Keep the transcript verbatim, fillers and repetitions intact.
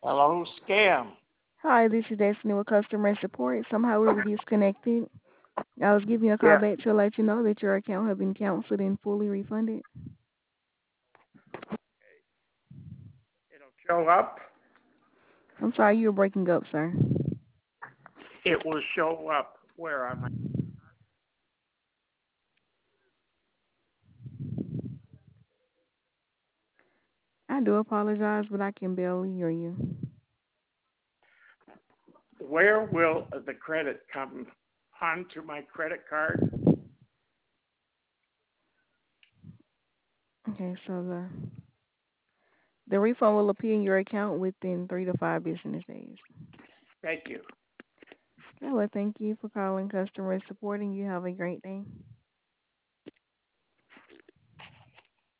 Hello, scam. Hi, this is Destiny with customer support. Somehow we were disconnected. I was giving you a call Yeah, back to let you know that your account has been canceled and fully refunded. it'll show up. I'm sorry you were breaking up, sir. It will show up where I'm. I do apologize, but I can barely hear you. Where will the credit come onto my credit card? Okay, so the the refund will appear in your account within three to five business days. Thank you. Yeah, well, thank you for calling customer support, and you have a great day.